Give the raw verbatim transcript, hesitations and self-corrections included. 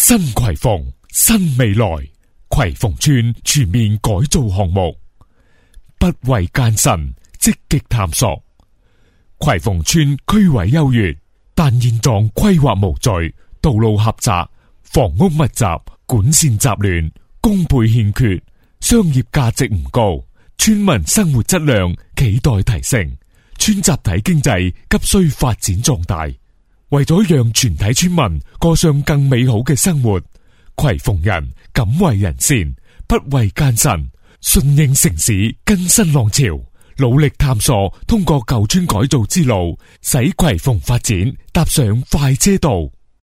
新葵鳳，新未來。葵鳳村全面改造項目，不畏艱辛，積極探索。葵鳳村區位優越，但現狀規劃無序，道路狹窄，房屋密集，管線雜亂，公配欠缺，商業價值唔高，村民生活質量亟待提升，村集體經濟急需發展壯大。為咗讓全體村民過上更美好嘅生活，葵鳳人敢為人善，不畏艱辛，順應城市更新浪潮，努力探索通過舊村改造之路，使葵鳳發展踏上快車道。